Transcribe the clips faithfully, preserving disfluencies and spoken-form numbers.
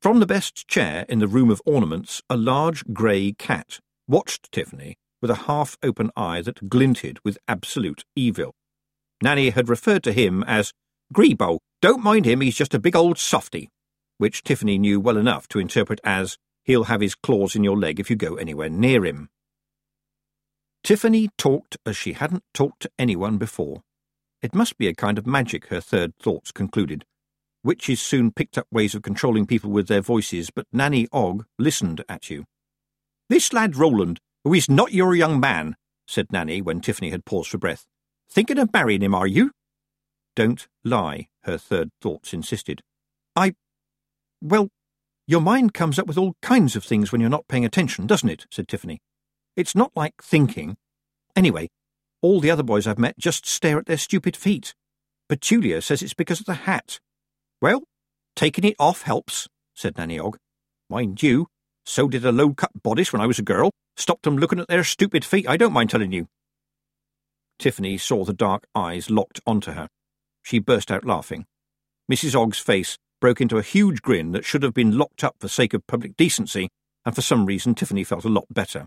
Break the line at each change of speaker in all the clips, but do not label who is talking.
From the best chair in the room of ornaments, a large grey cat watched Tiffany with a half-open eye that glinted with absolute evil. Nanny had referred to him as Grebo. Don't mind him, he's just a big old softy, which Tiffany knew well enough to interpret as, he'll have his claws in your leg if you go anywhere near him. Tiffany talked as she hadn't talked to anyone before. It must be a kind of magic, her third thoughts concluded. Witches soon picked up ways of controlling people with their voices, but Nanny Ogg listened at you. This lad Roland, who is not your young man, said Nanny when Tiffany had paused for breath. Thinking of marrying him, are you? Don't lie, her third thoughts insisted. I... Well, your mind comes up with all kinds of things when you're not paying attention, doesn't it? Said Tiffany. It's not like thinking. Anyway, all the other boys I've met just stare at their stupid feet. But Julia says it's because of the hat. Well, taking it off helps, said Nanny Ogg. Mind you, so did a low-cut bodice when I was a girl. Stopped them looking at their stupid feet, I don't mind telling you. Tiffany saw the dark eyes locked onto her. She burst out laughing. Missus Ogg's face broke into a huge grin that should have been locked up for sake of public decency, and for some reason Tiffany felt a lot better.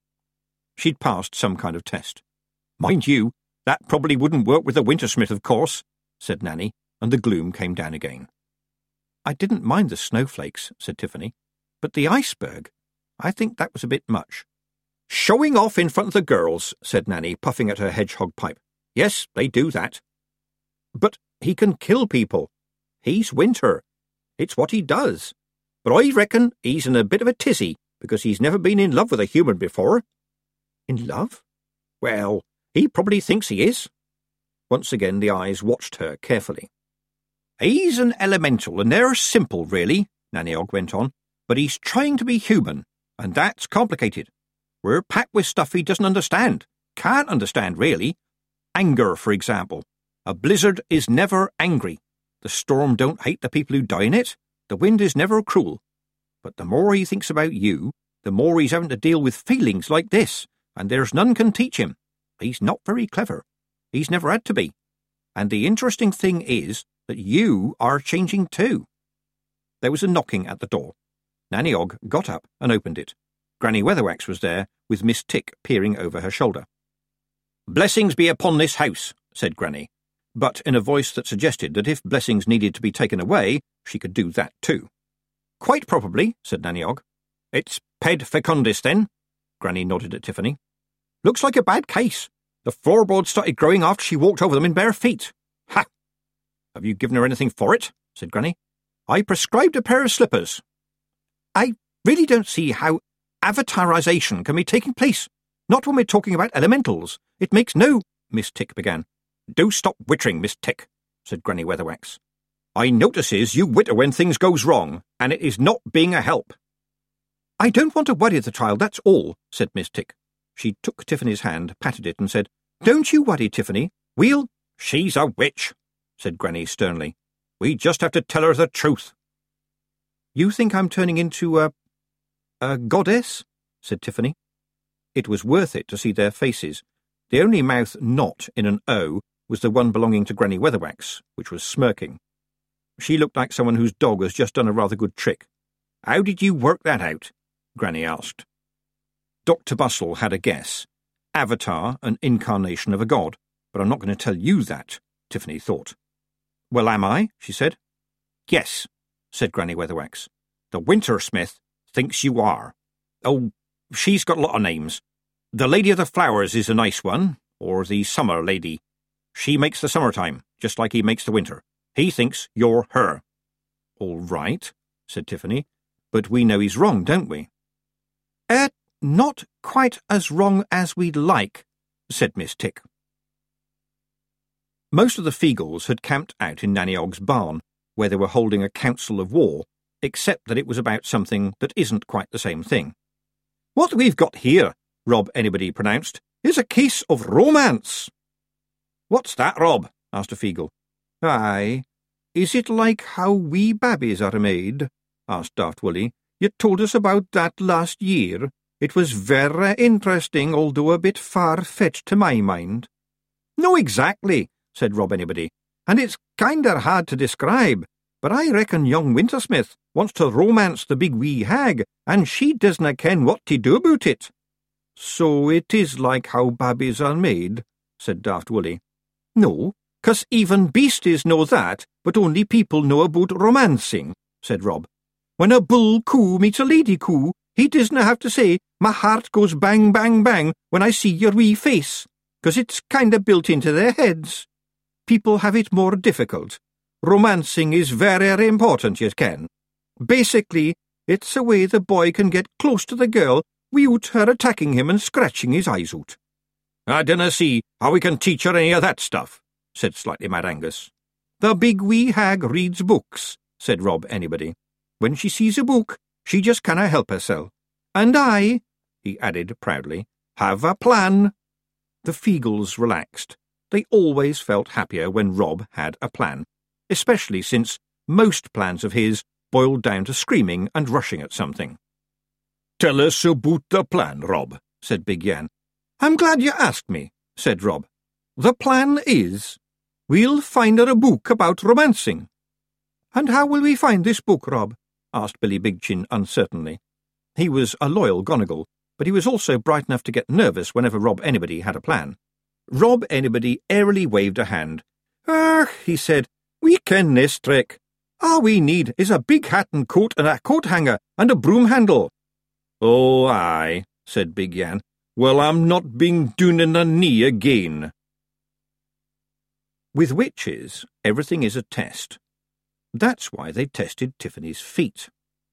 She'd passed some kind of test. Mind you, that probably wouldn't work with the Wintersmith, of course, said Nanny, and the gloom came down again. I didn't mind the snowflakes, said Tiffany, but the iceberg, I think that was a bit much. Showing off in front of the girls, said Nanny, puffing at her hedgehog pipe. Yes, they do that. But he can kill people. He's Winter. It's what he does. But I reckon he's in a bit of a tizzy, because he's never been in love with a human before. In love? Well, he probably thinks he is. Once again the eyes watched her carefully. He's an elemental, and they're simple, really, Nanny Ogg went on, but he's trying to be human, and that's complicated. We're packed with stuff he doesn't understand, can't understand, really. Anger, for example. A blizzard is never angry. The storm don't hate the people who die in it. The wind is never cruel. But the more he thinks about you, the more he's having to deal with feelings like this, and there's none can teach him. He's not very clever. He's never had to be. And the interesting thing is that you are changing too. There was a knocking at the door. Nanny Ogg got up and opened it. Granny Weatherwax was there, with Miss Tick peering over her shoulder. Blessings be upon this house, said Granny, but in a voice that suggested that if blessings needed to be taken away, she could do that too. Quite probably, said Nanny Ogg. It's ped fecundis, then? Granny nodded at Tiffany. Looks like a bad case. The floorboards started growing after she walked over them in bare feet. Ha! Have you given her anything for it? Said Granny. I prescribed a pair of slippers. I really don't see how avatarization can be taking place. Not when we're talking about elementals. It makes no... Miss Tick began. Do stop wittering, Miss Tick, said Granny Weatherwax. I notices you witter when things goes wrong, and it is not being a help. I don't want to worry the child, that's all, said Miss Tick. She took Tiffany's hand, patted it, and said, Don't you worry, Tiffany. We'll... She's a witch, said Granny sternly. We just have to tell her the truth. You think I'm turning into a... a goddess? Said Tiffany. It was worth it to see their faces. The only mouth not in an O was the one belonging to Granny Weatherwax, which was smirking. She looked like someone whose dog has just done a rather good trick. How did you work that out? Granny asked. Doctor Bustle had a guess. Avatar, an incarnation of a god. But I'm not going to tell you that, Tiffany thought. Well, am I? She said. Yes, said Granny Weatherwax. The Wintersmith thinks you are. Oh, she's got a lot of names. The Lady of the Flowers is a nice one, or the Summer Lady. She makes the summertime, just like he makes the winter. He thinks you're her. All right, said Tiffany, but we know he's wrong, don't we? Eh, not quite as wrong as we'd like, said Miss Tick. Most of the Feagles had camped out in Nanny Ogg's barn, where they were holding a council of war, except that it was about something that isn't quite the same thing. What we've got here, Rob Anybody pronounced, is a case of romance. What's that, Rob? Asked a Feagle. Aye, is it like how wee babbies are made? Asked Daft Woolly. You told us about that last year. It was very interesting, although a bit far-fetched to my mind. No, exactly, said Rob Anybody, and it's kinder hard to describe, but I reckon young Wintersmith wants to romance the big wee hag, and she doesna ken what to do about it. So it is like how babbies are made, said Daft Woolly. No, 'cause even beasties know that, but only people know about romancing, said Rob. When a bull coo meets a lady coo, he doesna have to say, my heart goes bang, bang, bang when I see your wee face, 'cause it's kinda built into their heads. People have it more difficult. Romancing is very important, you ken. Basically, it's a way the boy can get close to the girl without her attacking him and scratching his eyes out. I dinna see how we can teach her any of that stuff, said Slightly Mad Angus. The big wee hag reads books, said Rob Anybody. When she sees a book, she just canna help herself. And I, he added proudly, have a plan. The Feagles relaxed. They always felt happier when Rob had a plan, especially since most plans of his boiled down to screaming and rushing at something. Tell us about the plan, Rob, said Big Yan. I'm glad you asked me, said Rob. The plan is, we'll find her a book about romancing. And how will we find this book, Rob? Asked Billy Big Chin uncertainly. He was a loyal Gonigal, but he was also bright enough to get nervous whenever Rob Anybody had a plan. Rob Anybody airily waved a hand. Ah, he said, we ken this trick. All we need is a big hat and coat and a coat hanger and a broom handle. Oh, aye, said Big Yan. Well, I'm not being doon in the knee again. With witches, everything is a test. That's why they tested Tiffany's feet.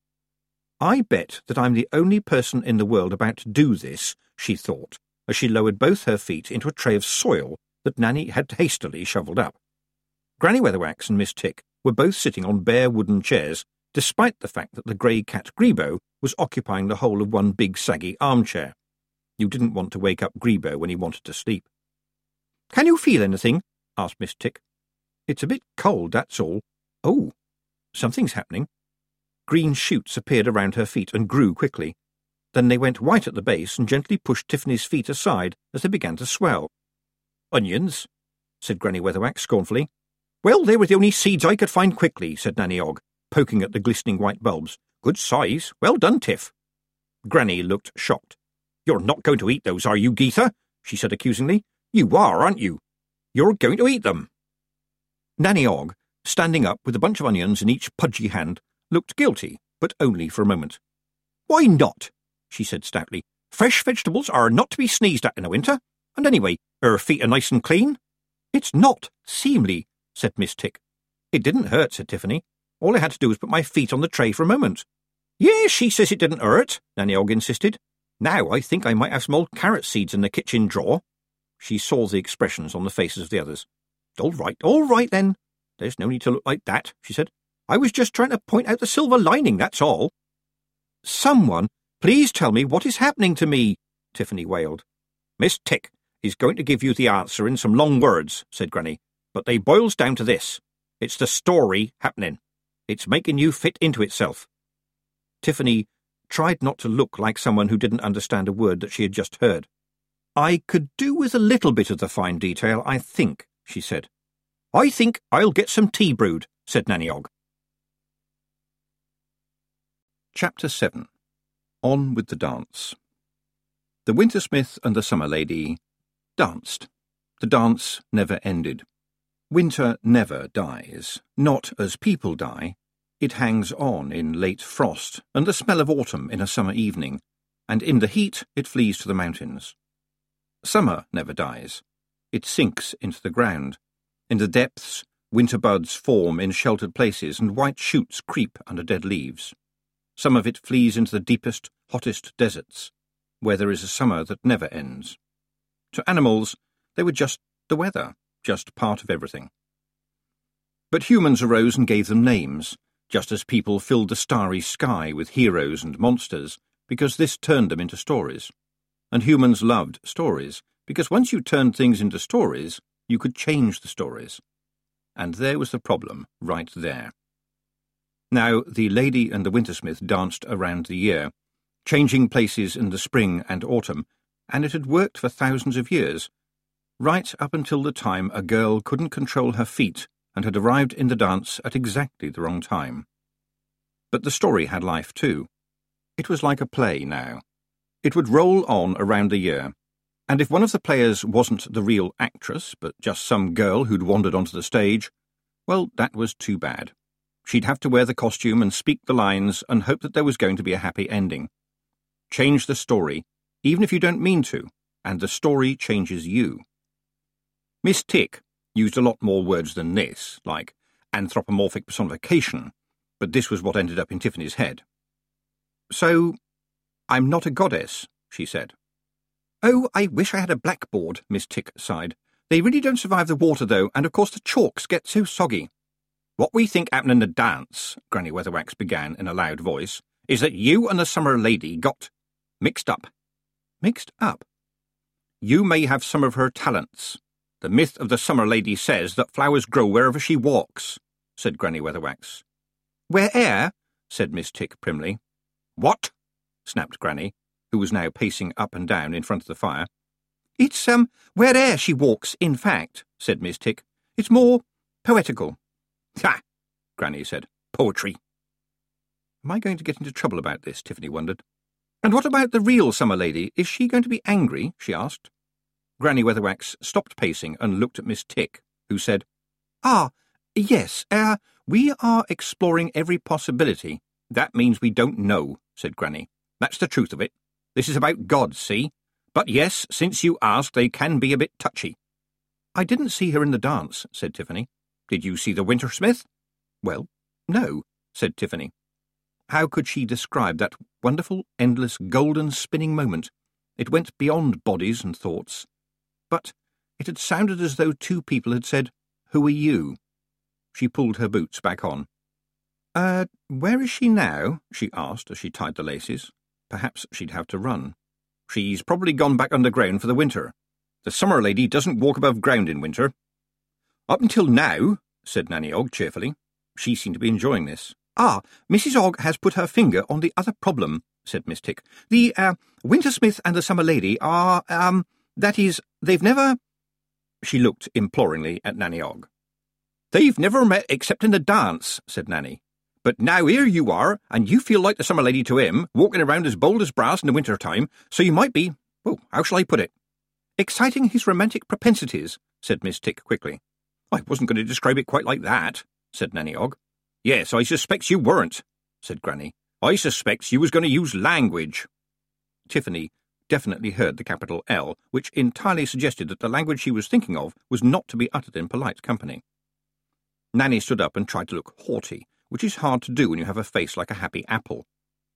I bet that I'm the only person in the world about to do this, she thought, as she lowered both her feet into a tray of soil that Nanny had hastily shovelled up. Granny Weatherwax and Miss Tick were both sitting on bare wooden chairs, despite the fact that the grey cat Grebo was occupying the whole of one big saggy armchair. You didn't want to wake up Grebo when he wanted to sleep. Can you feel anything? Asked Miss Tick. It's a bit cold, that's all. Oh, something's happening. Green shoots appeared around her feet and grew quickly. Then they went white at the base and gently pushed Tiffany's feet aside as they began to swell. Onions, said Granny Weatherwax scornfully. Well, they were the only seeds I could find quickly, said Nanny Og, poking at the glistening white bulbs. Good size. Well done, Tiff. Granny looked shocked. You're not going to eat those, are you, Geetha? She said accusingly. You are, aren't you? You're going to eat them. Nanny Og, standing up with a bunch of onions in each pudgy hand, looked guilty, but only for a moment. Why not? She said stoutly. Fresh vegetables are not to be sneezed at in the winter, and anyway, her feet are nice and clean. It's not seemly, said Miss Tick. It didn't hurt, said Tiffany. All I had to do was put my feet on the tray for a moment. Yes, she says it didn't hurt, Nanny Og insisted. Now I think I might have some old carrot seeds in the kitchen drawer. She saw the expressions on the faces of the others. All right, all right then. There's no need to look like that, she said. I was just trying to point out the silver lining, that's all. Someone, please tell me what is happening to me, Tiffany wailed. Miss Tick is going to give you the answer in some long words, said Granny, but they boils down to this. It's the story happening. It's making you fit into itself. Tiffany tried not to look like someone who didn't understand a word that she had just heard. I could do with a little bit of the fine detail, I think, she said. I think I'll get some tea brewed, said Nanny Og. Chapter seven. On with the dance. The Wintersmith and the Summer Lady danced. The dance never ended. Winter never dies, not as people die. It hangs on in late frost and the smell of autumn in a summer evening, and in the heat it flees to the mountains. Summer never dies. It sinks into the ground. In the depths, winter buds form in sheltered places and white shoots creep under dead leaves. Some of it flees into the deepest, hottest deserts, where there is a summer that never ends. To animals, they were just the weather, just part of everything. But humans arose and gave them names, just as people filled the starry sky with heroes and monsters, because this turned them into stories. And humans loved stories, because once you turned things into stories, you could change the stories. And there was the problem, right there. Now, the Lady and the Wintersmith danced around the year, changing places in the spring and autumn, and it had worked for thousands of years, right up until the time a girl couldn't control her feet and had arrived in the dance at exactly the wrong time. But the story had life too. It was like a play now. It would roll on around the year, and if one of the players wasn't the real actress, but just some girl who'd wandered onto the stage, well, that was too bad. She'd have to wear the costume and speak the lines and hope that there was going to be a happy ending. Change the story, even if you don't mean to, and the story changes you. Miss Tick used a lot more words than this, like anthropomorphic personification, but this was what ended up in Tiffany's head. So, I'm not a goddess, she said. Oh, I wish I had a blackboard, Miss Tick sighed. They really don't survive the water, though, and of course the chalks get so soggy. What we think happened in the dance, Granny Weatherwax began in a loud voice, is that you and the summer lady got mixed up. Mixed up? You may have some of her talents. The myth of the summer lady says that flowers grow wherever she walks, said Granny Weatherwax. Where-ere? Said Miss Tick primly. What? Snapped Granny, who was now pacing up and down in front of the fire. It's, um, where-ere she walks, in fact, said Miss Tick. It's more poetical. Ha! Granny said. Poetry. Am I going to get into trouble about this? Tiffany wondered. And what about the real summer lady? Is she going to be angry? She asked. Granny Weatherwax stopped pacing and looked at Miss Tick, who said, Ah, yes, uh, we are exploring every possibility. That means we don't know, said Granny. That's the truth of it. This is about gods, see? But yes, since you asked, they can be a bit touchy. I didn't see her in the dance, said Tiffany. Did you see the Wintersmith? Well, no, said Tiffany. How could she describe that wonderful, endless, golden spinning moment? It went beyond bodies and thoughts. But it had sounded as though two people had said, Who are you? She pulled her boots back on. Uh, where is she now? She asked as she tied the laces. Perhaps she'd have to run. She's probably gone back underground for the winter. The summer lady doesn't walk above ground in winter. Up until now, said Nanny Ogg cheerfully. She seemed to be enjoying this. Ah, Missus Ogg has put her finger on the other problem, said Miss Tick. The, uh, Wintersmith and the summer lady are, um, that is, they've never... She looked imploringly at Nanny Ogg. They've never met except in the dance, said Nanny. But now here you are, and you feel like the summer lady to him, walking around as bold as brass in the winter time, so you might be, oh, how shall I put it? Exciting his romantic propensities, said Miss Tick quickly. I wasn't going to describe it quite like that, said Nanny Ogg. Yes, I suspects you weren't, said Granny. I suspects you was going to use language. Tiffany definitely heard the capital L, which entirely suggested that the language she was thinking of was not to be uttered in polite company. Nanny stood up and tried to look haughty, which is hard to do when you have a face like a happy apple.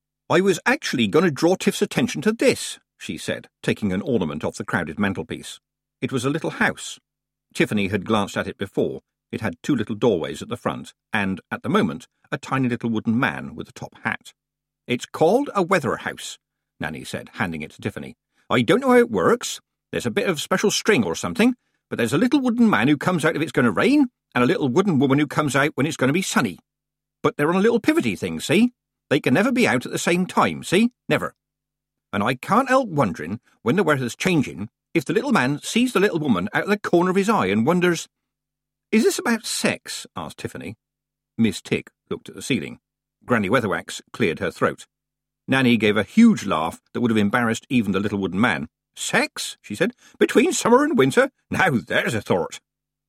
I was actually going to draw Tiff's attention to this, she said, taking an ornament off the crowded mantelpiece. It was a little house. Tiffany had glanced at it before. It had two little doorways at the front, and, at the moment, a tiny little wooden man with a top hat. It's called a weather house, Nanny said, handing it to Tiffany. I don't know how it works. There's a bit of special string or something, but there's a little wooden man who comes out if it's going to rain, and a little wooden woman who comes out when it's going to be sunny. But they're on a little pivoty thing, see? They can never be out at the same time, see? Never. And I can't help wondering, when the weather's changing, if the little man sees the little woman out of the corner of his eye and wonders... Is this about sex? Asked Tiffany. Miss Tick looked at the ceiling. Granny Weatherwax cleared her throat. Nanny gave a huge laugh that would have embarrassed even the little wooden man. Sex? She said. Between summer and winter? Now there's a thought.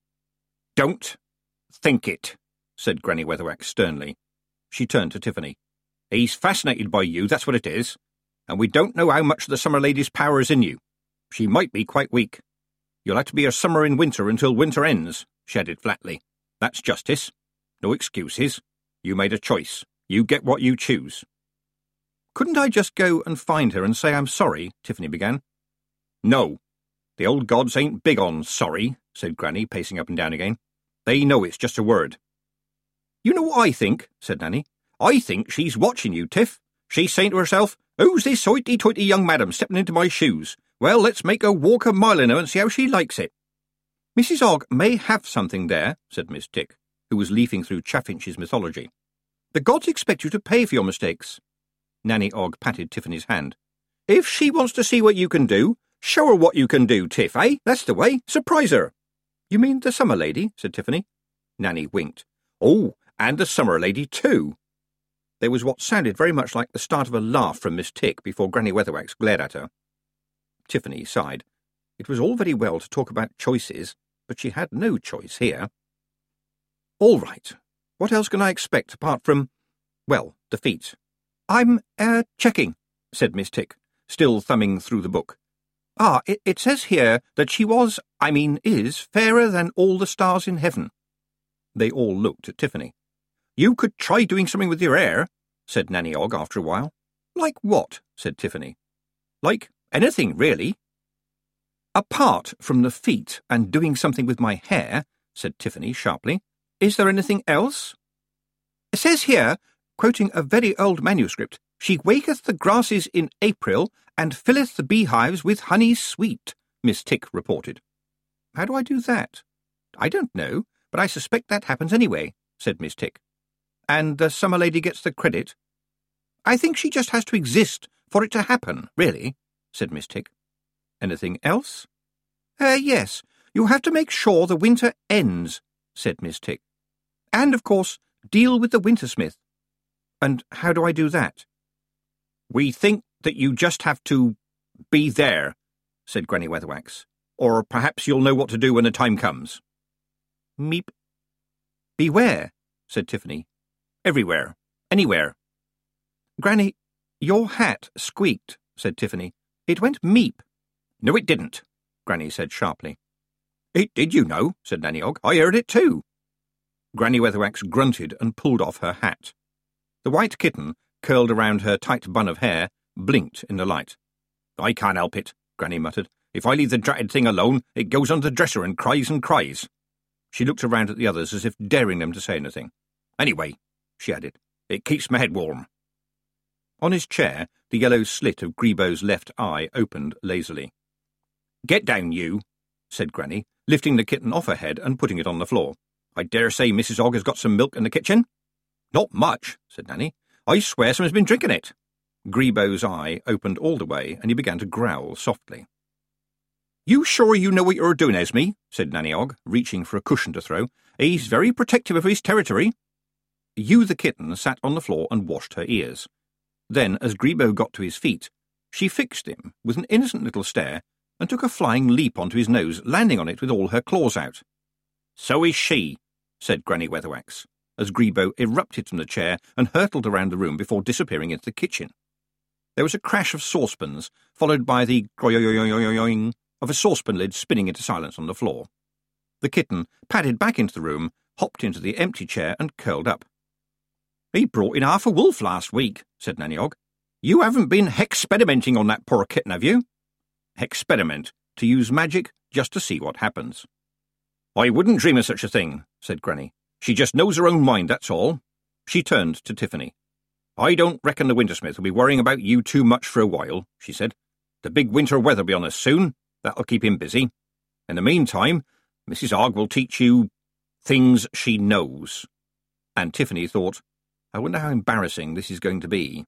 Don't think it, said Granny Weatherwax sternly. She turned to Tiffany. He's fascinated by you, that's what it is. And we don't know how much of the summer lady's power is in you. She might be quite weak. You'll have to be a summer in winter until winter ends, she added flatly. That's justice. No excuses. You made a choice. You get what you choose. Couldn't I just go and find her and say I'm sorry? Tiffany began. No. The old gods ain't big on sorry, said Granny, pacing up and down again. They know it's just a word. You know what I think, said Nanny. I think she's watching you, Tiff. She's saying to herself, who's this hoity-toity young madam stepping into my shoes? Well, let's make her walk a mile in her and see how she likes it. Missus Ogg may have something there, said Miss Tick, who was leafing through Chaffinch's mythology. The gods expect you to pay for your mistakes. Nanny Ogg patted Tiffany's hand. If she wants to see what you can do, show her what you can do, Tiff, eh? That's the way. Surprise her. You mean the summer lady? Said Tiffany. Nanny winked. Oh, and the summer lady too. There was what sounded very much like the start of a laugh from Miss Tick before Granny Weatherwax glared at her. Tiffany sighed. It was all very well to talk about choices, but she had no choice here. All right. What else can I expect apart from, well, defeat? I'm, er, checking, said Miss Tick, still thumbing through the book. Ah, it, it says here that she was, I mean is, fairer than all the stars in heaven. They all looked at Tiffany. You could try doing something with your hair, said Nanny Og after a while. Like what? Said Tiffany. Like anything, really. Apart from the feet and doing something with my hair, said Tiffany sharply, is there anything else? It says here, quoting a very old manuscript, she waketh the grasses in April and filleth the beehives with honey sweet, Miss Tick reported. How do I do that? I don't know, but I suspect that happens anyway, said Miss Tick. And the summer lady gets the credit? I think she just has to exist for it to happen, really, said Miss Tick. Anything else? Uh, yes, you have to make sure the winter ends, said Miss Tick. And, of course, deal with the Wintersmith. And how do I do that? We think that you just have to be there, said Granny Weatherwax. Or perhaps you'll know what to do when the time comes. Meep. Beware, said Tiffany. Everywhere. Anywhere. Granny, your hat squeaked, said Tiffany. It went meep. No, it didn't, Granny said sharply. It did, you know, said Nanny Og. I heard it too. Granny Weatherwax grunted and pulled off her hat. The white kitten, curled around her tight bun of hair, blinked in the light. I can't help it, Granny muttered. If I leave the dratted thing alone, it goes under the dresser and cries and cries. She looked around at the others as if daring them to say anything. Anyway, she added, it keeps my head warm. On his chair, the yellow slit of Grebo's left eye opened lazily. Get down, you, said Granny, lifting the kitten off her head and putting it on the floor. I dare say Missus Og has got some milk in the kitchen. Not much, said Nanny. I swear someone's been drinking it. Grebo's eye opened all the way, and he began to growl softly. You sure you know what you're doing, Esme? Said Nanny Og, reaching for a cushion to throw. He's very protective of his territory. You, the kitten, sat on the floor and washed her ears. Then, as Grebo got to his feet, she fixed him with an innocent little stare and took a flying leap onto his nose, landing on it with all her claws out. So is she, said Granny Weatherwax, as Grebo erupted from the chair and hurtled around the room before disappearing into the kitchen. There was a crash of saucepans, followed by the groyoyoyoyoyoing of a saucepan lid spinning into silence on the floor. The kitten padded back into the room, hopped into the empty chair and curled up. He brought in half a wolf last week, said Nanny Og. You haven't been hexperimenting on that poor kitten, have you? Hexperiment, to use magic just to see what happens. I wouldn't dream of such a thing, said Granny. She just knows her own mind, that's all. She turned to Tiffany. I don't reckon the Wintersmith will be worrying about you too much for a while, she said. The big winter weather'll be on us soon. That'll keep him busy. In the meantime, Missus Og will teach you things she knows. And Tiffany thought, I wonder how embarrassing this is going to be.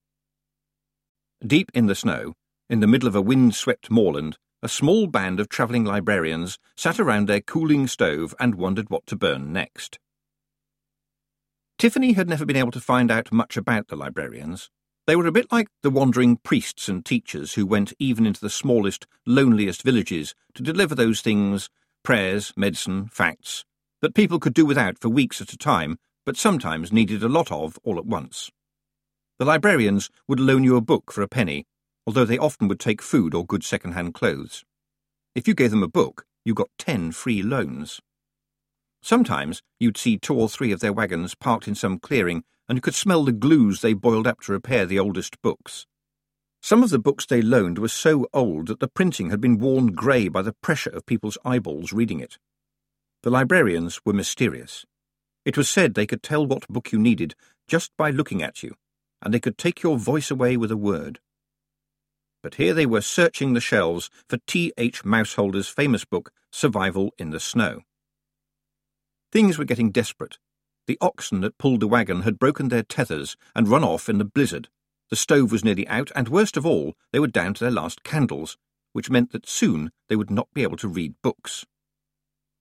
Deep in the snow, in the middle of a wind-swept moorland, a small band of travelling librarians sat around their cooling stove and wondered what to burn next. Tiffany had never been able to find out much about the librarians. They were a bit like the wandering priests and teachers who went even into the smallest, loneliest villages to deliver those things, prayers, medicine, facts, that people could do without for weeks at a time, but sometimes needed a lot of all at once. The librarians would loan you a book for a penny, although they often would take food or good second-hand clothes. If you gave them a book, you got ten free loans. Sometimes you'd see two or three of their wagons parked in some clearing, and you could smell the glues they boiled up to repair the oldest books. Some of the books they loaned were so old that the printing had been worn grey by the pressure of people's eyeballs reading it. The librarians were mysterious. It was said they could tell what book you needed just by looking at you, and they could take your voice away with a word. But here they were searching the shelves for T H Mouseholder's famous book, Survival in the Snow. Things were getting desperate. The oxen that pulled the wagon had broken their tethers and run off in the blizzard. The stove was nearly out, and worst of all, they were down to their last candles, which meant that soon they would not be able to read books.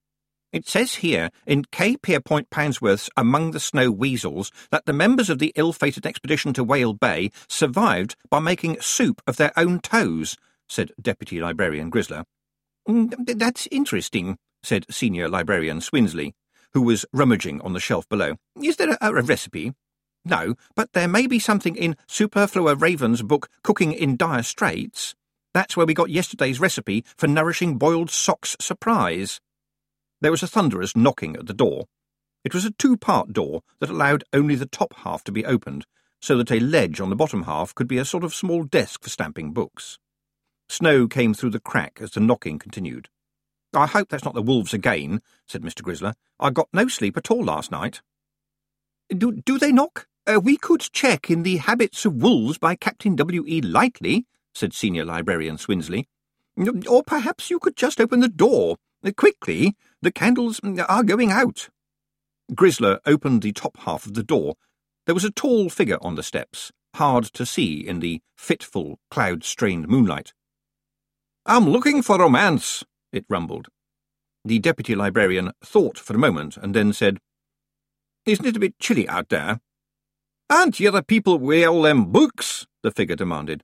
It says here, in K. Pierpoint Pounsworth's Among the Snow Weasels, that the members of the ill-fated expedition to Whale Bay survived by making soup of their own toes, said Deputy Librarian Grizzler. That's interesting, said Senior Librarian Swinsley, who was rummaging on the shelf below. Is there a, a recipe? No, but there may be something in Superflua Raven's book Cooking in Dire Straits. That's where we got yesterday's recipe for nourishing boiled socks surprise. There was a thunderous knocking at the door. It was a two-part door that allowed only the top half to be opened, so that a ledge on the bottom half could be a sort of small desk for stamping books. Snow came through the crack as the knocking continued. I hope that's not the wolves again, said Mister Grizzler. I got no sleep at all last night. Do, do they knock? Uh, we could check in The Habits of Wolves by Captain W. E. Lightly, said Senior Librarian Swinsley. Or perhaps you could just open the door. Quickly, the candles are going out. Grizzler opened the top half of the door. There was a tall figure on the steps, hard to see in the fitful, cloud-strained moonlight. I'm looking for romance, it rumbled. The Deputy Librarian thought for a moment and then said, Isn't it a bit chilly out there? Aren't you the people with all them books? The figure demanded.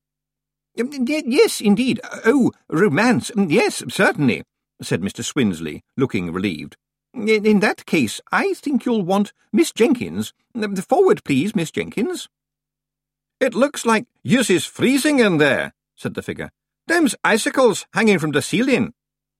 Yes, indeed. Oh, romance. Yes, certainly, said Mister Swinsley, looking relieved. In, in that case, I think you'll want Miss Jenkins. Forward, please, Miss Jenkins. It looks like yous is freezing in there, said the figure. Them's icicles hanging from the ceiling.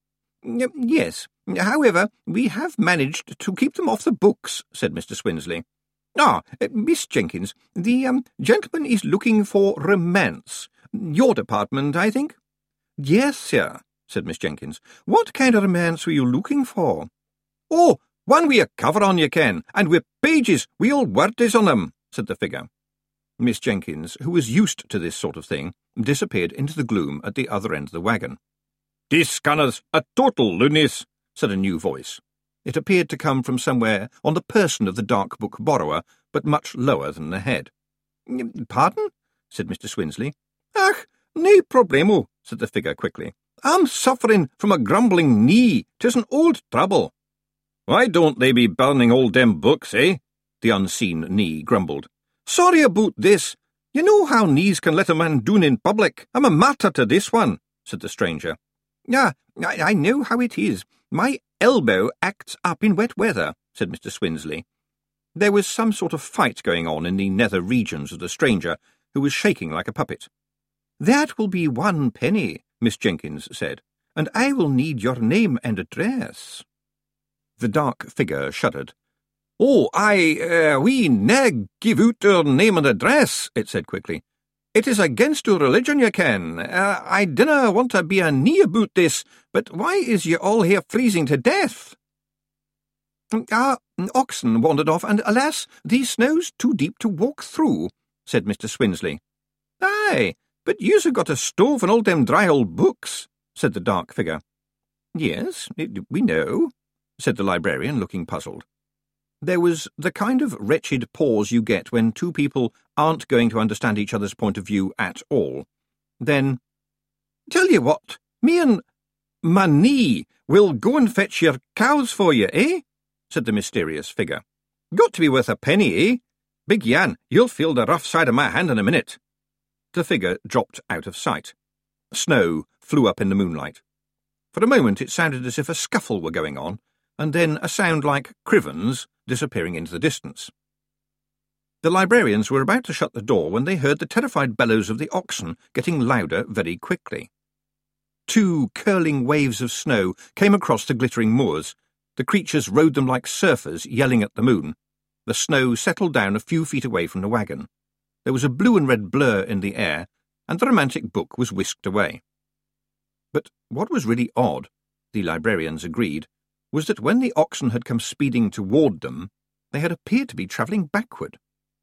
Yes, however, we have managed to keep them off the books, said Mister Swinsley. Ah, Miss Jenkins, the um, gentleman is looking for romance. Your department, I think? Yes, sir, said Miss Jenkins. What kind of romance were you looking for? Oh, one with a cover on, you can, and with pages with all words on them, said the figure. Miss Jenkins, who was used to this sort of thing, disappeared into the gloom at the other end of the wagon. This scanner's a total lunacy, said a new voice. It appeared to come from somewhere on the person of the dark book borrower, but much lower than the head. Pardon? said Mister Swinsley. Ach, no problemo, said the figure quickly. I'm suffering from a grumbling knee. 'Tis an old trouble. Why don't they be burning all them books, eh? The unseen knee grumbled. Sorry about this. You know how knees can let a man doon in public. I'm a martyr to this one, said the stranger. Ah, I, I know how it is. My elbow acts up in wet weather, said Mister Swinsley. There was some sort of fight going on in the nether regions of the stranger, who was shaking like a puppet. That will be one penny, Miss Jenkins said, and I will need your name and address. The dark figure shuddered. Oh, I, uh, we ne'er give out our name and address, it said quickly. It is against our religion, you ken. Uh, I dinna want to be a knee about this, but why is ye all here freezing to death? Our oxen wandered off, and alas, the snow's too deep to walk through, said Mister Swinsley. Aye, but yous have got a stove and all them dry old books, said the dark figure. Yes, it, we know, said the librarian, looking puzzled. There was the kind of wretched pause you get when two people aren't going to understand each other's point of view at all. Then, Tell you what, me and my knee will go and fetch your cows for you, eh? Said the mysterious figure. Got to be worth a penny, eh? Big Yan, you'll feel the rough side of my hand in a minute. The figure dropped out of sight. Snow flew up in the moonlight. For a moment it sounded as if a scuffle were going on, and then a sound like Crivens disappearing into the distance. The librarians were about to shut the door when they heard the terrified bellows of the oxen getting louder very quickly. Two curling waves of snow came across the glittering moors. The creatures rode them like surfers, yelling at the moon. The snow settled down a few feet away from the wagon. There was a blue and red blur in the air, and the romantic book was whisked away. But what was really odd, the librarians agreed, was that when the oxen had come speeding toward them, they had appeared to be travelling backward.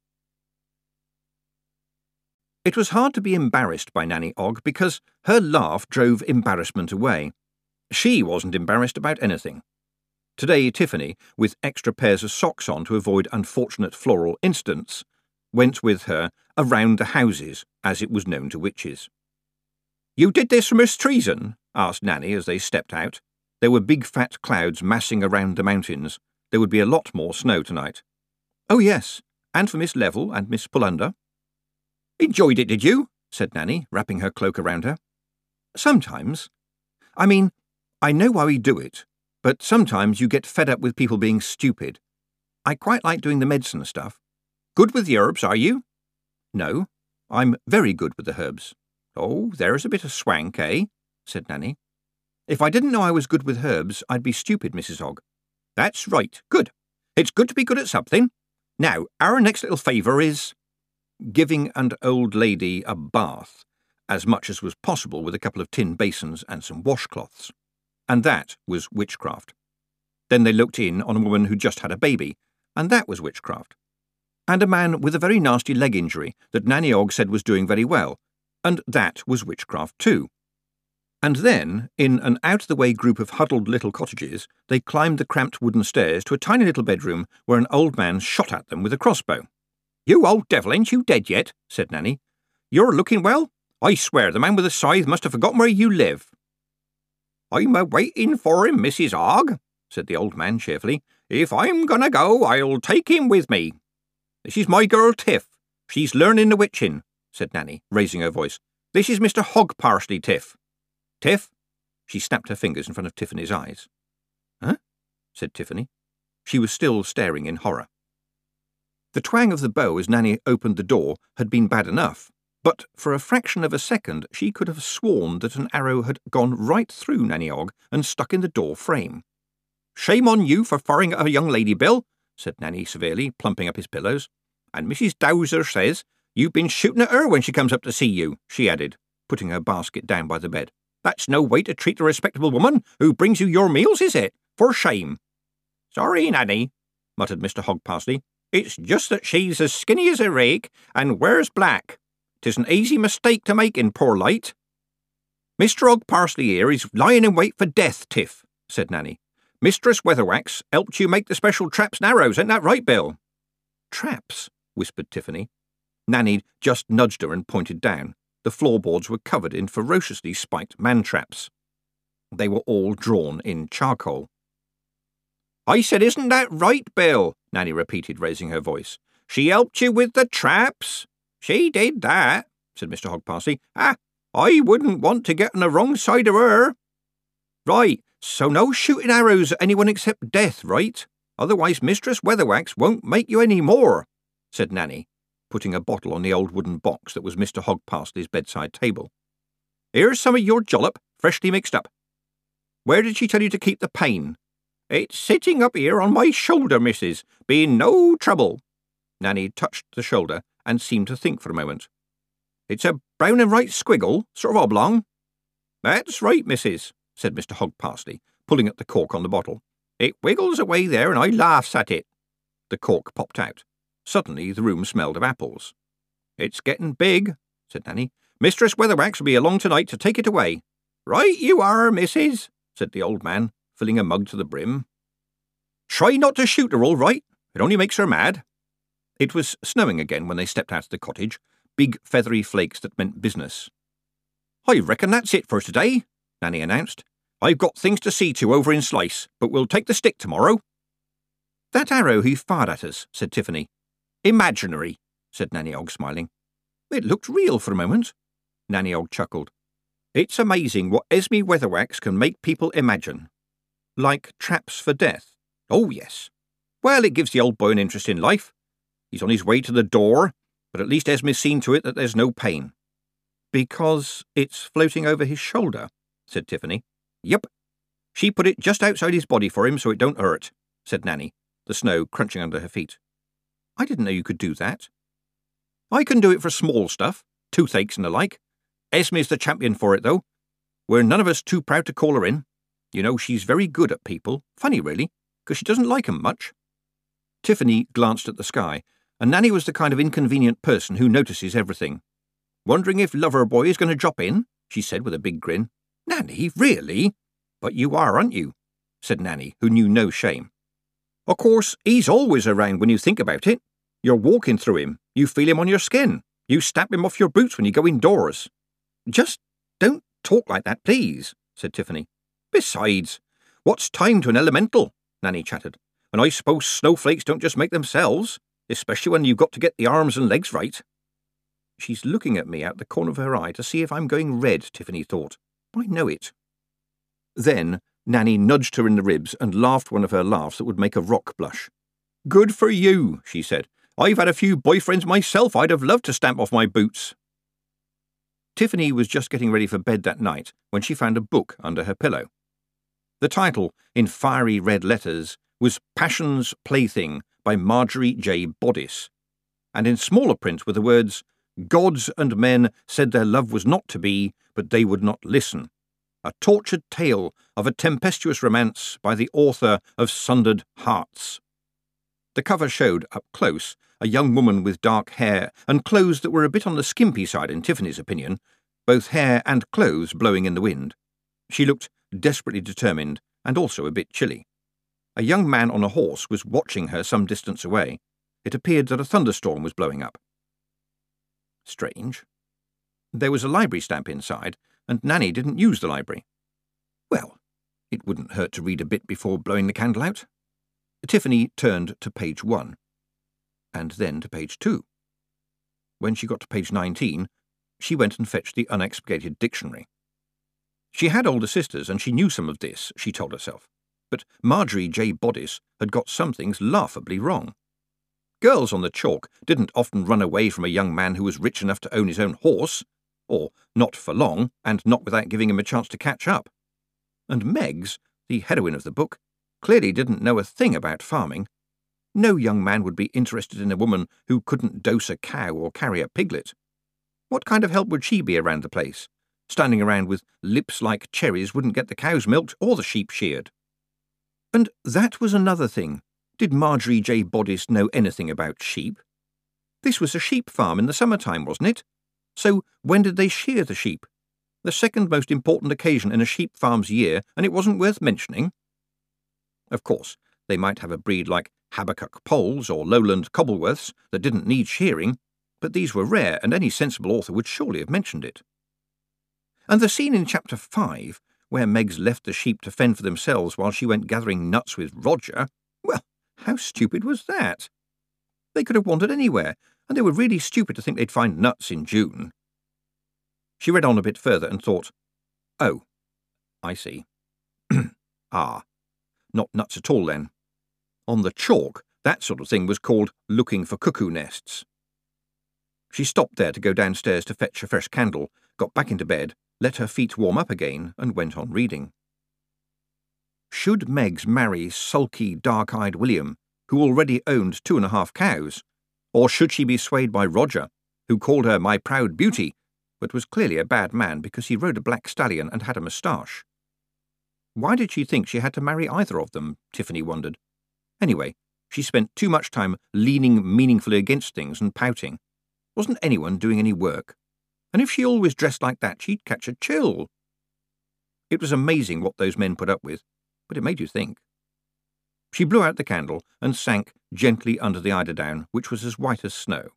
It was hard to be embarrassed by Nanny Ogg because her laugh drove embarrassment away. She wasn't embarrassed about anything. Today Tiffany, with extra pairs of socks on to avoid unfortunate floral incidents, went with her around the houses, as it was known to witches. "You did this for Miss Treason?" asked Nanny as they stepped out. There were big fat clouds massing around the mountains. There would be a lot more snow tonight. Oh, yes, and for Miss Level and Miss Pulander. Enjoyed it, did you? Said Nanny, wrapping her cloak around her. Sometimes. I mean, I know why we do it, but sometimes you get fed up with people being stupid. I quite like doing the medicine stuff. Good with the herbs, are you? No, I'm very good with the herbs. Oh, there's a bit of swank, eh? Said Nanny. If I didn't know I was good with herbs, I'd be stupid, Missus Hogg. That's right, good. It's good to be good at something. Now, our next little favour is giving an old lady a bath, as much as was possible with a couple of tin basins and some washcloths. And that was witchcraft. Then they looked in on a woman who just had a baby, and that was witchcraft. And a man with a very nasty leg injury that Nanny Ogg said was doing very well, and that was witchcraft too. And then, in an out-of-the-way group of huddled little cottages, they climbed the cramped wooden stairs to a tiny little bedroom where an old man shot at them with a crossbow. You old devil, ain't you dead yet? Said Nanny. You're looking well? I swear the man with the scythe must have forgotten where you live. I'm a-waiting for him, Missus Hogg, said the old man cheerfully. If I'm going to go, I'll take him with me. This is my girl Tiff. She's learning the witching, said Nanny, raising her voice. This is Mister Hogg Parsley, Tiff. Tiff? She snapped her fingers in front of Tiffany's eyes. Huh? Said Tiffany. She was still staring in horror. The twang of the bow as Nanny opened the door had been bad enough, but for a fraction of a second she could have sworn that an arrow had gone right through Nanny Ogg and stuck in the door frame. Shame on you for firing at a young lady, Bill, said Nanny severely, plumping up his pillows. And Missus Dowser says you've been shooting at her when she comes up to see you, she added, putting her basket down by the bed. That's no way to treat a respectable woman who brings you your meals, is it? For shame. Sorry, Nanny, muttered Mister Hogg Parsley. It's just that she's as skinny as a rake and wears black. 'Tis an easy mistake to make in poor light. Mister Hogg Parsley here is lying in wait for death, Tiff, said Nanny. Mistress Weatherwax helped you make the special traps and arrows, ain't that right, Bill? Traps, whispered Tiffany. Nanny just nudged her and pointed down. The floorboards were covered in ferociously spiked man-traps. They were all drawn in charcoal. I said, isn't that right, Bill? Nanny repeated, raising her voice. She helped you with the traps? She did that, said Mister Hogg Parsley. Ah, I wouldn't want to get on the wrong side of her. Right, so no shooting arrows at anyone except death, right? Otherwise Mistress Weatherwax won't make you any more, said Nanny, putting a bottle on the old wooden box that was Mister Hogg Parsley's bedside table. Here's some of your jollop, freshly mixed up. Where did she tell you to keep the pain? It's sitting up here on my shoulder, missus, being no trouble. Nanny touched the shoulder and seemed to think for a moment. It's a brown and white squiggle, sort of oblong. That's right, missus, said Mister Hogg Parsley, pulling at the cork on the bottle. It wiggles away there and I laughs at it. The cork popped out. Suddenly the room smelled of apples. It's getting big, said Nanny. Mistress Weatherwax will be along tonight to take it away. Right you are, missus, said the old man, filling a mug to the brim. Try not to shoot her, all right. It only makes her mad. It was snowing again when they stepped out of the cottage, big feathery flakes that meant business. I reckon that's it for today, Nanny announced. I've got things to see to over in Slice, but we'll take the stick tomorrow. That arrow he fired at us, said Tiffany. Imaginary, said Nanny Ogg, smiling. It looked real for a moment. Nanny Ogg chuckled. It's amazing what Esme Weatherwax can make people imagine. Like traps for death. Oh, yes. Well, it gives the old boy an interest in life. He's on his way to the door, but at least Esme's seen to it that there's no pain. Because it's floating over his shoulder, said Tiffany. Yep. She put it just outside his body for him so it don't hurt, said Nanny, the snow crunching under her feet. I didn't know you could do that. I can do it for small stuff, toothaches and the like. Esme's the champion for it, though. We're none of us too proud to call her in. You know, she's very good at people. Funny, really, because she doesn't like 'em much. Tiffany glanced at the sky, and Nanny was the kind of inconvenient person who notices everything. Wondering if Loverboy is going to drop in, she said with a big grin. Nanny, really? But you are, aren't you? Said Nanny, who knew no shame. Of course, he's always around when you think about it. You're walking through him. You feel him on your skin. You stamp him off your boots when you go indoors. Just don't talk like that, please, said Tiffany. Besides, What's time to an elemental? Nanny chattered. And I suppose snowflakes don't just make themselves, especially when you've got to get the arms and legs right. She's looking at me out the corner of her eye to see if I'm going red, Tiffany thought. I know it. Then Nanny nudged her in the ribs and laughed one of her laughs that would make a rock blush. Good for you, she said. I've had a few boyfriends myself I'd have loved to stamp off my boots. Tiffany was just getting ready for bed that night when she found a book under her pillow. The title, in fiery red letters, was Passion's Plaything by Marjorie J. Boddice, and in smaller print were the words, Gods and men said their love was not to be, but they would not listen. A tortured tale of a tempestuous romance by the author of Sundered Hearts. The cover showed, up close, a young woman with dark hair and clothes that were a bit on the skimpy side in Tiffany's opinion, both hair and clothes blowing in the wind. She looked desperately determined and also a bit chilly. A young man on a horse was watching her some distance away. It appeared that a thunderstorm was blowing up. Strange. There was a library stamp inside, and Nanny didn't use the library. Well, it wouldn't hurt to read a bit before blowing the candle out. Tiffany turned to page one, and then to page two. When she got to page nineteen, she went and fetched the unexpurgated dictionary. She had older sisters, and she knew some of this, she told herself. But Marjorie J. Boddice had got some things laughably wrong. Girls on the chalk didn't often run away from a young man who was rich enough to own his own horse, or not for long, and not without giving him a chance to catch up. And Meggs, the heroine of the book, clearly didn't know a thing about farming. No young man would be interested in a woman who couldn't dose a cow or carry a piglet. What kind of help would she be around the place? Standing around with lips like cherries wouldn't get the cows milked or the sheep sheared. And that was another thing. Did Marjorie J. Boddice know anything about sheep? This was a sheep farm in the summertime, wasn't it? So when did they shear the sheep? The second most important occasion in a sheep farm's year, and it wasn't worth mentioning? Of course, they might have a breed like Habakkuk Poles or Lowland Cobbleworths that didn't need shearing, but these were rare, and any sensible author would surely have mentioned it. And the scene in chapter five, where Meggs left the sheep to fend for themselves while she went gathering nuts with Roger, well, how stupid was that? They could have wandered anywhere, and they were really stupid to think they'd find nuts in June. She read on a bit further and thought, oh, I see. Ah, not nuts at all then. On the chalk, that sort of thing was called looking for cuckoo nests. She stopped there to go downstairs to fetch a fresh candle, got back into bed, let her feet warm up again, and went on reading. Should Meggs marry sulky, dark-eyed William, who already owned two and a half cows, or should she be swayed by Roger, who called her my proud beauty, but was clearly a bad man because he rode a black stallion and had a moustache? Why did she think she had to marry either of them, Tiffany wondered. Anyway, she spent too much time leaning meaningfully against things and pouting. Wasn't anyone doing any work? And if she always dressed like that, she'd catch a chill. It was amazing what those men put up with, but it made you think. She blew out the candle and sank gently under the eiderdown, which was as white as snow.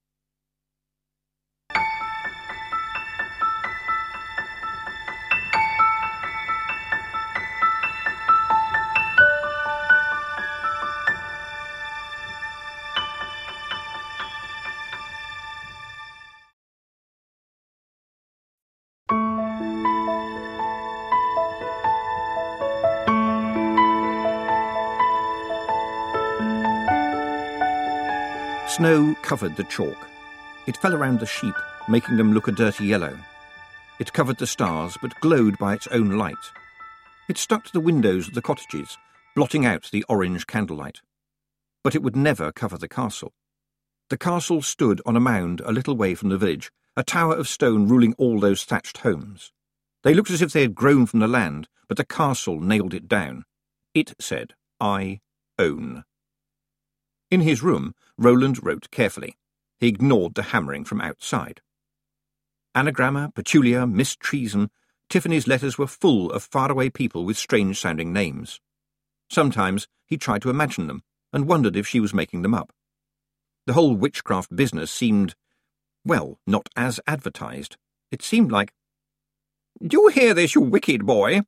Snow covered the chalk. It fell around the sheep, making them look a dirty yellow. It covered the stars, but glowed by its own light. It stuck to the windows of the cottages, blotting out the orange candlelight. But it would never cover the castle. The castle stood on a mound a little way from the village, a tower of stone ruling all those thatched homes. They looked as if they had grown from the land, but the castle nailed it down. It said, I own. In his room, Roland wrote carefully. He ignored the hammering from outside. Anagramma, Petulia, Miss Treason, Tiffany's letters were full of faraway people with strange-sounding names. Sometimes he tried to imagine them, and wondered if she was making them up. The whole witchcraft business seemed, well, not as advertised. It seemed like, "Do you hear this, you wicked boy?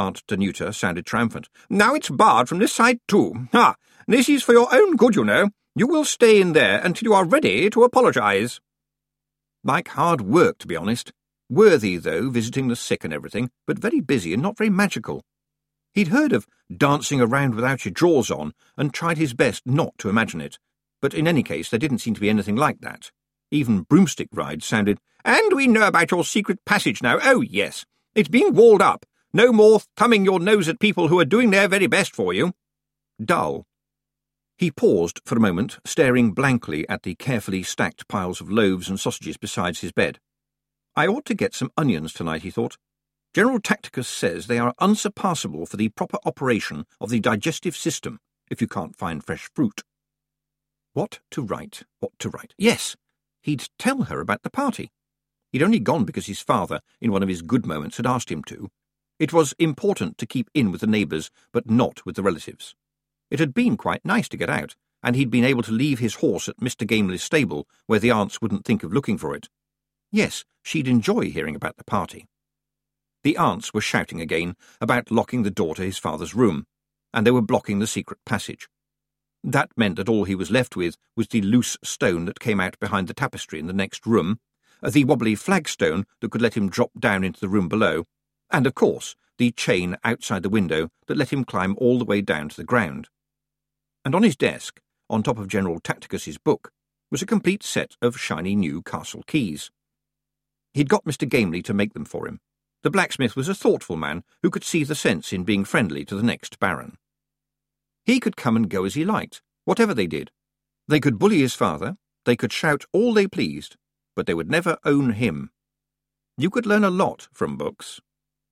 Aunt Danuta sounded triumphant. "Now it's barred from this side too. Ah, this is for your own good, you know. You will stay in there until you are ready to apologise." Like hard work, to be honest. Worthy, though, visiting the sick and everything, but very busy and not very magical. He'd heard of dancing around without your drawers on, and tried his best not to imagine it, but in any case there didn't seem to be anything like that. Even broomstick rides sounded, "And we know about your secret passage now. Oh, yes. It's being walled up. No more thumbing your nose at people who are doing their very best for you." Dull. He paused for a moment, staring blankly at the carefully stacked piles of loaves and sausages beside his bed. I ought to get some onions tonight, he thought. General Tacticus says they are unsurpassable for the proper operation of the digestive system, if you can't find fresh fruit. What to write? What to write? Yes! He'd tell her about the party. He'd only gone because his father, in one of his good moments, had asked him to. It was important to keep in with the neighbours, but not with the relatives. It had been quite nice to get out, and he'd been able to leave his horse at Mister Gamely's stable, where the aunts wouldn't think of looking for it. Yes, she'd enjoy hearing about the party. The aunts were shouting again about locking the door to his father's room, and they were blocking the secret passage. That meant that all he was left with was the loose stone that came out behind the tapestry in the next room, the wobbly flagstone that could let him drop down into the room below, and, of course, the chain outside the window that let him climb all the way down to the ground. And on his desk, on top of General Tacticus's book, was a complete set of shiny new castle keys. He'd got Mister Gamely to make them for him. The blacksmith was a thoughtful man who could see the sense in being friendly to the next baron. He could come and go as he liked, whatever they did. They could bully his father, they could shout all they pleased, but they would never own him. You could learn a lot from books.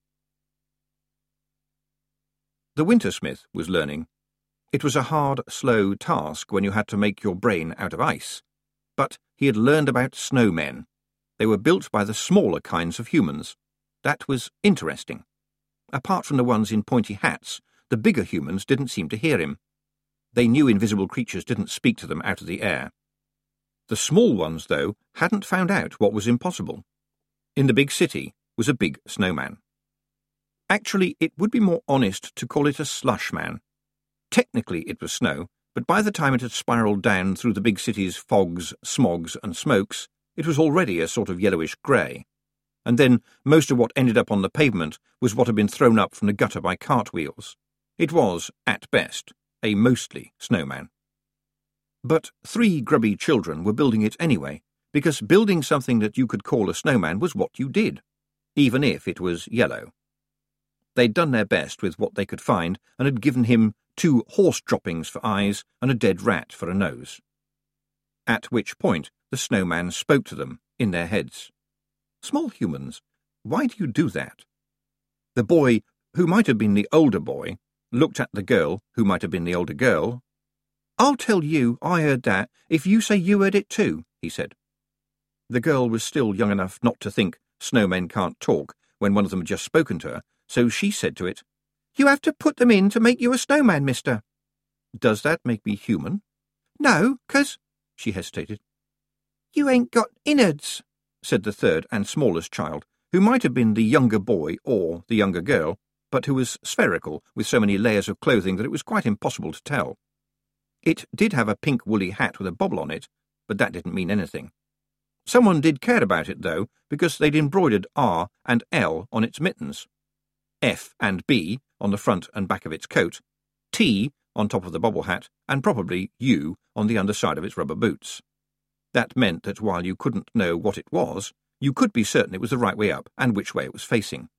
The Wintersmith was learning. It was a hard, slow task when you had to make your brain out of ice. But he had learned about snowmen. They were built by the smaller kinds of humans. That was interesting. Apart from the ones in pointy hats, the bigger humans didn't seem to hear him. They knew invisible creatures didn't speak to them out of the air. The small ones, though, hadn't found out what was impossible. In the big city was a big snowman. Actually, it would be more honest to call it a slush man. Technically it was snow, but by the time it had spiralled down through the big city's fogs, smogs, and smokes, it was already a sort of yellowish grey. And then most of what ended up on the pavement was what had been thrown up from the gutter by cartwheels. It was, at best, a mostly snowman. But three grubby children were building it anyway, because building something that you could call a snowman was what you did, even if it was yellow. They'd done their best with what they could find and had given him two horse droppings for eyes and a dead rat for a nose. At which point the snowman spoke to them in their heads. Small humans, why do you do that? The boy, who might have been the older boy, looked at the girl, who might have been the older girl. "I'll tell you I heard that if you say you heard it too," he said. The girl was still young enough not to think snowmen can't talk when one of them had just spoken to her, so she said to it, "You have to put them in to make you a snowman, mister." "Does that make me human?" "No, 'cause—" she hesitated. "You ain't got innards," said the third and smallest child, who might have been the younger boy or the younger girl, but who was spherical with so many layers of clothing that it was quite impossible to tell. It did have a pink woolly hat with a bobble on it, but that didn't mean anything. Someone did care about it, though, because they'd embroidered R and L on its mittens, F and B on the front and back of its coat, T on top of the bobble hat, and probably U on the underside of its rubber boots. That meant that while you couldn't know what it was, you could be certain it was the right way up and which way it was facing.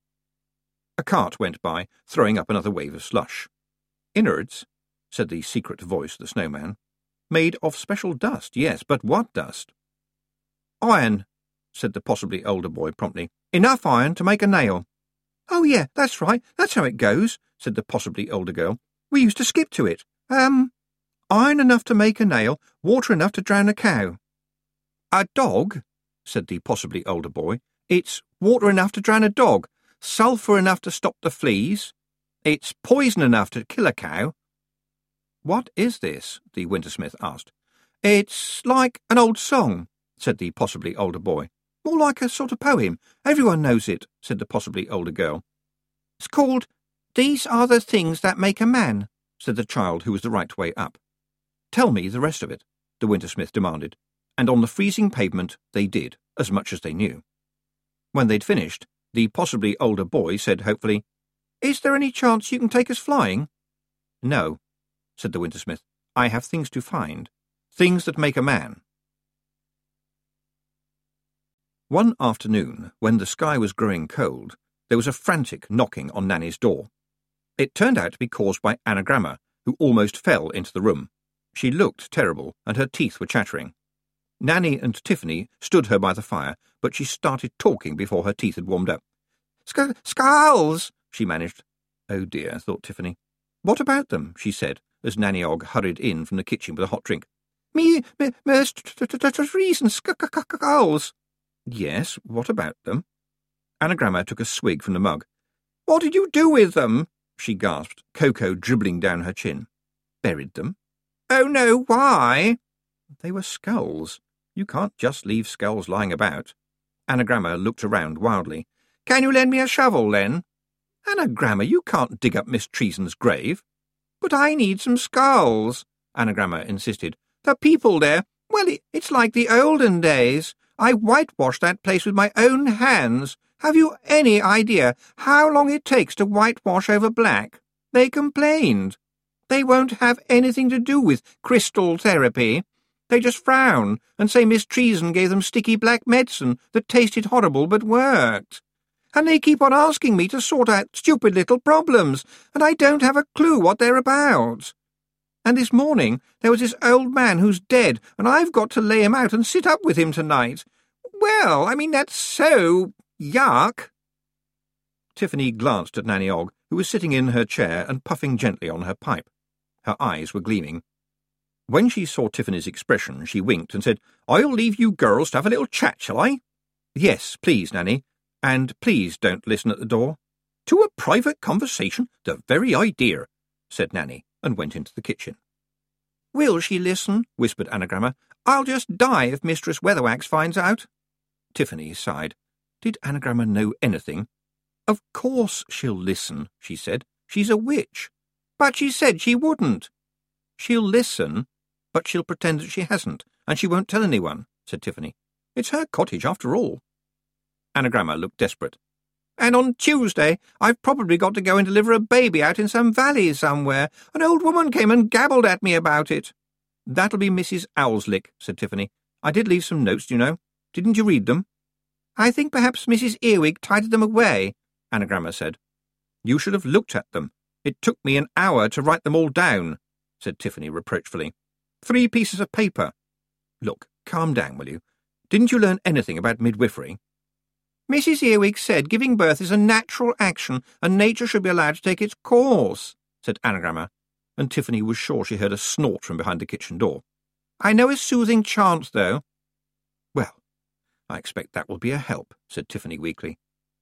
A cart went by, throwing up another wave of slush. "Innards," said the secret voice of the snowman. "Made of special dust, yes, but what dust?" "Iron," said the possibly older boy promptly. "Enough iron to make a nail." "Oh, yeah, that's right, that's how it goes," said the possibly older girl. "We used to skip to it. Um, iron enough to make a nail, water enough to drown a cow." "A dog," said the possibly older boy. "It's water enough to drown a dog, sulphur enough to stop the fleas. It's poison enough to kill a cow." "What is this?" the Wintersmith asked. "It's like an old song," said the possibly older boy. "More like a sort of poem. Everyone knows it," said the possibly older girl. "It's called These are the things that make a man, said the child who was the right way up. Tell me the rest of it, the Wintersmith demanded, and on the freezing pavement they did, as much as they knew. When they'd finished, the possibly older boy said hopefully, Is there any chance you can take us flying? No, said the Wintersmith. I have things to find, things that make a man. One afternoon, when the sky was growing cold, there was a frantic knocking on Nanny's door. It turned out to be caused by Anagramma, who almost fell into the room. She looked terrible, and her teeth were chattering. Nanny and Tiffany stood her by the fire, but she started talking before her teeth had warmed up. Sc- Skulls, she managed. Oh dear, thought Tiffany. What about them? She said, as Nanny Og hurried in from the kitchen with a hot drink. Me, me, me, trees and skulls. Yes, what about them? Anagramma took a swig from the mug. What did you do with them? She gasped, cocoa dribbling down her chin. Buried them. Oh no, why? They were skulls. You can't just leave skulls lying about. Anagramma looked around wildly. Can you lend me a shovel, then? Anagramma, you can't dig up Miss Treason's grave. But I need some skulls, Anagramma insisted. The people there, well, it's like the olden days. I whitewashed that place with my own hands. Have you any idea how long it takes to whitewash over black? They complained. They won't have anything to do with crystal therapy. They just frown and say Miss Treason gave them sticky black medicine that tasted horrible but worked. And they keep on asking me to sort out stupid little problems, and I don't have a clue what they're about. And this morning there was this old man who's dead, and I've got to lay him out and sit up with him tonight. Well, I mean, that's so yuck. Tiffany glanced at Nanny Og, who was sitting in her chair and puffing gently on her pipe. Her eyes were gleaming. When she saw Tiffany's expression, she winked and said, I'll leave you girls to have a little chat, shall I? Yes, please, Nanny. And please don't listen at the door. To a private conversation? The very idea, said Nanny, and went into the kitchen. Will she listen? Whispered Anagramma. I'll just die if Mistress Weatherwax finds out. Tiffany sighed. Did Anagramma know anything? Of course she'll listen, she said. She's a witch. But she said she wouldn't. She'll listen, but she'll pretend that she hasn't, and she won't tell anyone, said Tiffany. It's her cottage after all. Anagramma looked desperate. And on Tuesday I've probably got to go and deliver a baby out in some valley somewhere. An old woman came and gabbled at me about it. That'll be Missus Owlslick, said Tiffany. I did leave some notes, you know. Didn't you read them? I think perhaps Missus Earwig tidied them away, Anagramma said. You should have looked at them. It took me an hour to write them all down, said Tiffany reproachfully. Three pieces of paper. Look, calm down, will you? Didn't you learn anything about midwifery? Missus Earwig said giving birth is a natural action, and nature should be allowed to take its course, said Anagramma, and Tiffany was sure she heard a snort from behind the kitchen door. I know a soothing chant, though. Well, I expect that will be a help, said Tiffany weakly.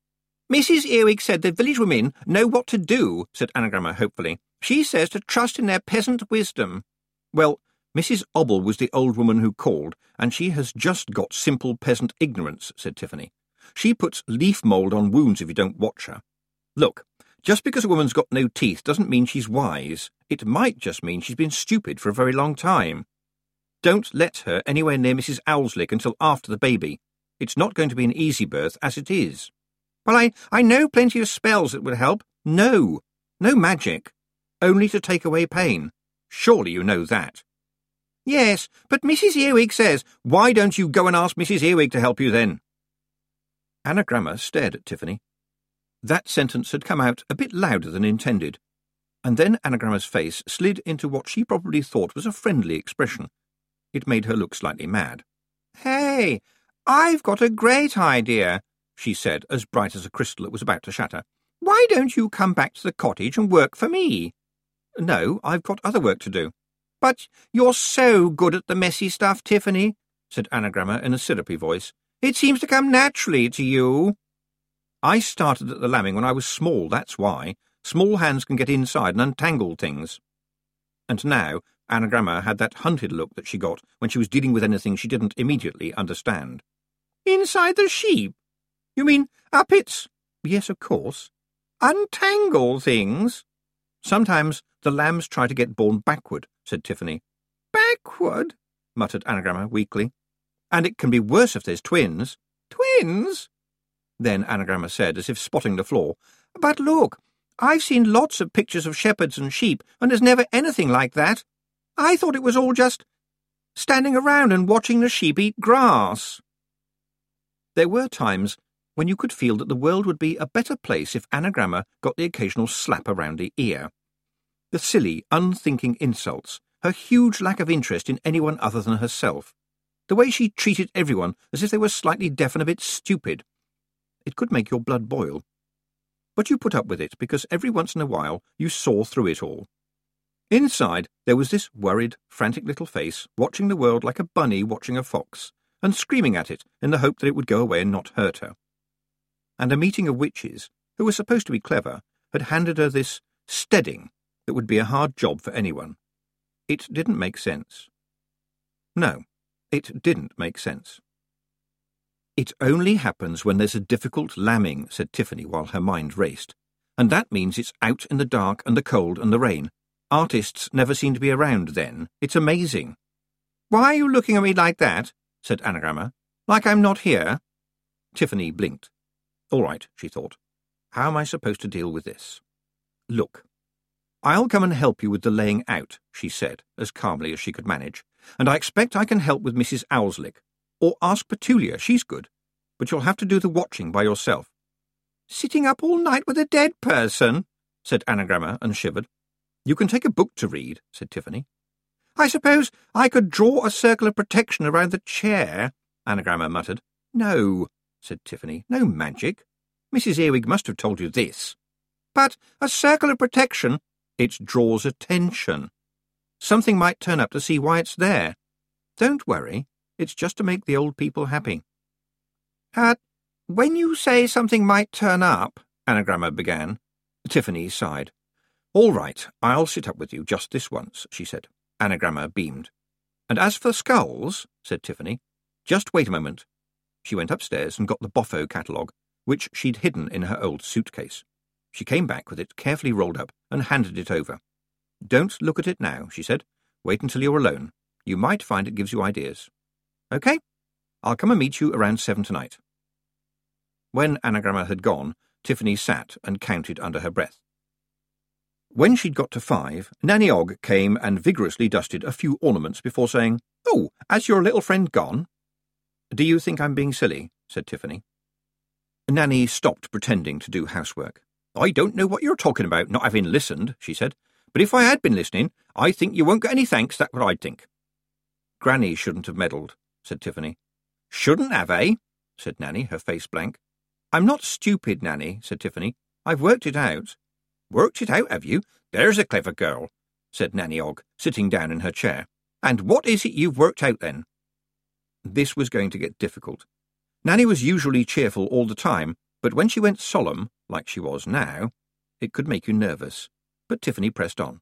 Missus Earwig said the village women know what to do, said Anagramma hopefully. She says to trust in their peasant wisdom. Well, Missus Obble was the old woman who called, and she has just got simple peasant ignorance, said Tiffany. She puts leaf mould on wounds if you don't watch her. Look, just because a woman's got no teeth doesn't mean she's wise. It might just mean she's been stupid for a very long time. Don't let her anywhere near Missus Owlslick until after the baby. It's not going to be an easy birth as it is. Well, I, I know plenty of spells that would help. No, no magic. Only to take away pain. Surely you know that. Yes, but Missus Earwig says, why don't you go and ask Missus Earwig to help you then? Anagramma stared at Tiffany. That sentence had come out a bit louder than intended, and then Anagramma's face slid into what she probably thought was a friendly expression. It made her look slightly mad. Hey, I've got a great idea, she said, as bright as a crystal that was about to shatter. Why don't you come back to the cottage and work for me? No, I've got other work to do. But you're so good at the messy stuff, Tiffany, said Anagramma in a syrupy voice. It seems to come naturally to you. I started at the lambing when I was small, that's why. Small hands can get inside and untangle things. And now Anagramma had that hunted look that she got when she was dealing with anything she didn't immediately understand. Inside the sheep? You mean uppits? Yes, of course. Untangle things? Sometimes the lambs try to get born backward, said Tiffany. Backward? Muttered Anagrama weakly. And it can be worse if there's twins. Twins? Then Anagrama said, as if spotting the flaw, But look, I've seen lots of pictures of shepherds and sheep, and there's never anything like that. I thought it was all just standing around and watching the sheep eat grass. There were times when you could feel that the world would be a better place if Anagrama got the occasional slap around the ear. The silly, unthinking insults, her huge lack of interest in anyone other than herself, the way she treated everyone as if they were slightly deaf and a bit stupid. It could make your blood boil. But you put up with it because every once in a while you saw through it all. Inside there was this worried, frantic little face watching the world like a bunny watching a fox, and screaming at it in the hope that it would go away and not hurt her. And a meeting of witches, who were supposed to be clever, had handed her this steading that would be a hard job for anyone. It didn't make sense. No, it didn't make sense. It only happens when there's a difficult lambing, said Tiffany while her mind raced. And that means it's out in the dark and the cold and the rain. Artists never seem to be around then. It's amazing. Why are you looking at me like that? Said Anagrama. Like I'm not here? Tiffany blinked. All right, she thought. How am I supposed to deal with this? Look, I'll come and help you with the laying out, she said, as calmly as she could manage, and I expect I can help with Missus Owlslick. Or ask Petulia, she's good. But you'll have to do the watching by yourself. Sitting up all night with a dead person, said Anagrama, and shivered. You can take a book to read, said Tiffany. I suppose I could draw a circle of protection around the chair, Anagrama muttered. No, said Tiffany, no magic. Missus Earwig must have told you this. But a circle of protection, it draws attention. Something might turn up to see why it's there. Don't worry. It's just to make the old people happy. Uh, when you say something might turn up, Anagrama began. Tiffany sighed. All right, I'll sit up with you just this once, she said. Anagrama beamed. And as for skulls, said Tiffany, just wait a moment. She went upstairs and got the Boffo catalogue, which she'd hidden in her old suitcase. She came back with it carefully rolled up and handed it over. Don't look at it now, she said. Wait until you're alone. You might find it gives you ideas. OK? I'll come and meet you around seven tonight. When Anagrama had gone, Tiffany sat and counted under her breath. When she'd got to five, Nanny Og came and vigorously dusted a few ornaments before saying, Oh, has your little friend gone? Do you think I'm being silly? Said Tiffany. Nanny stopped pretending to do housework. I don't know what you're talking about, not having listened, she said. But if I had been listening, I think you won't get any thanks, that's what I'd think. Granny shouldn't have meddled, said Tiffany. Shouldn't have, eh? Said Nanny, her face blank. I'm not stupid, Nanny, said Tiffany. I've worked it out. Worked it out, have you? There's a clever girl, said Nanny Og, sitting down in her chair. And what is it you've worked out, then? This was going to get difficult. Nanny was usually cheerful all the time, but when she went solemn, like she was now, it could make you nervous. But Tiffany pressed on.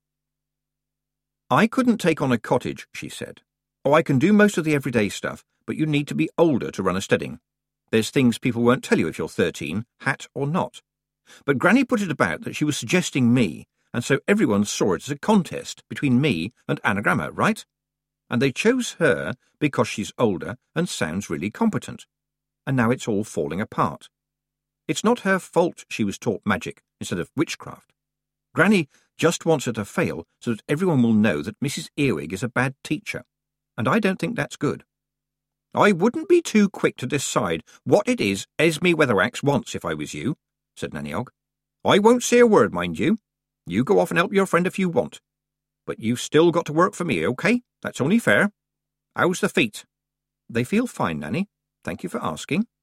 I couldn't take on a cottage, she said. Oh, I can do most of the everyday stuff, but you need to be older to run a steading. There's things people won't tell you if you're thirteen, hat or not. But Granny put it about that she was suggesting me, and so everyone saw it as a contest between me and Anagrama, right? And they chose her because she's older and sounds really competent. And now it's all falling apart. It's not her fault she was taught magic instead of witchcraft. Granny just wants her to fail so that everyone will know that Missus Earwig is a bad teacher, and I don't think that's good. I wouldn't be too quick to decide what it is Esme Weatherwax wants if I was you, said Nanny Og. I won't say a word, mind you. You go off and help your friend if you want. But you've still got to work for me, OK? That's only fair. How's the feet? They feel fine, Nanny. Thank you for asking.